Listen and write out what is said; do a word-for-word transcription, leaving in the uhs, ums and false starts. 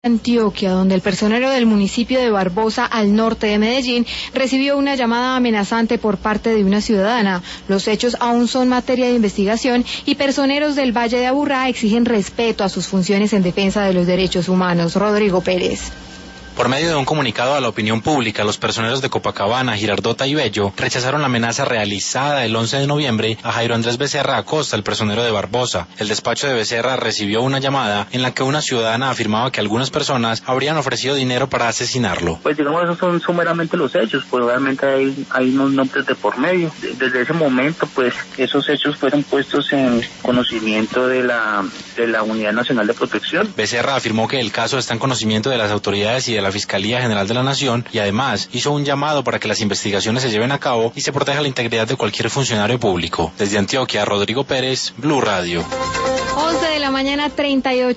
Antioquia, donde el personero del municipio de Barbosa, al norte de Medellín, recibió una llamada amenazante por parte de una ciudadana. Los hechos aún son materia de investigación y personeros del Valle de Aburrá exigen respeto a sus funciones en defensa de los derechos humanos. Rodrigo Pérez. Por medio de un comunicado a la opinión pública, los personeros de Copacabana, Girardota y Bello rechazaron la amenaza realizada el once de noviembre a Jairo Andrés Becerra Acosta, el personero de Barbosa. El despacho de Becerra recibió una llamada en la que una ciudadana afirmaba que algunas personas habrían ofrecido dinero para asesinarlo. Pues digamos, esos son sumeramente los hechos, pues obviamente hay, hay unos nombres de por medio. Desde ese momento, pues esos hechos fueron puestos en conocimiento de la, de la Unidad Nacional de Protección. Becerra afirmó que el caso está en conocimiento de las autoridades y de la Fiscalía General de la Nación y además hizo un llamado para que las investigaciones se lleven a cabo y se proteja la integridad de cualquier funcionario público. Desde Antioquia, Rodrigo Pérez, Blue Radio. once de la mañana, treinta y ocho